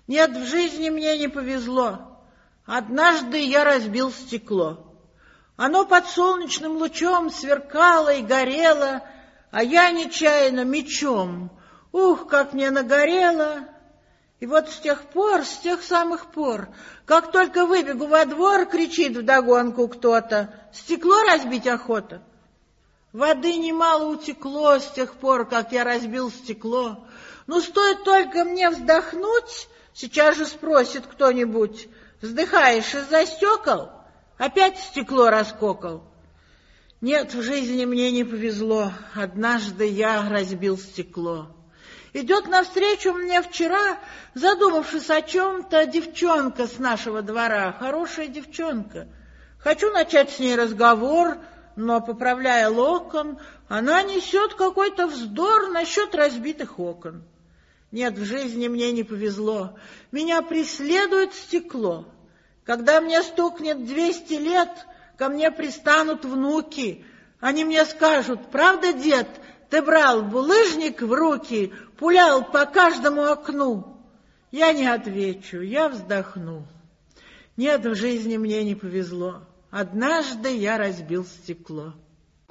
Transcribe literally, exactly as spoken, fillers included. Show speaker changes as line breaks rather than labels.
Нет, в жизни мне не повезло. Однажды я разбил стекло. Оно под солнечным лучом сверкало и горело, а я нечаянно мечом. Ух, как мне нагорело! И вот с тех пор, с тех самых пор, как только выбегу во двор, кричит вдогонку кто-то: «Стекло разбить охота!» Воды немало утекло с тех пор, как я разбил стекло. Но стоит только мне вздохнуть, сейчас же спросит кто-нибудь: «Вздыхаешь из-за стекол? Опять стекло раскокал?» Нет, в жизни мне не повезло. Однажды я разбил стекло. Идет навстречу мне вчера, задумавшись о чем-то, девчонка с нашего двора, хорошая девчонка. Хочу начать с ней разговор, но, поправляя локон, она несет какой-то вздор насчет разбитых окон. Нет, в жизни мне не повезло. Меня преследует стекло. Когда мне стукнет двести лет, ко мне пристанут внуки. Они мне скажут: «Правда, дед, ты брал булыжник в руки, пулял по каждому окну?» Я не отвечу, я вздохну. Нет, в жизни мне не повезло. Однажды я разбил стекло.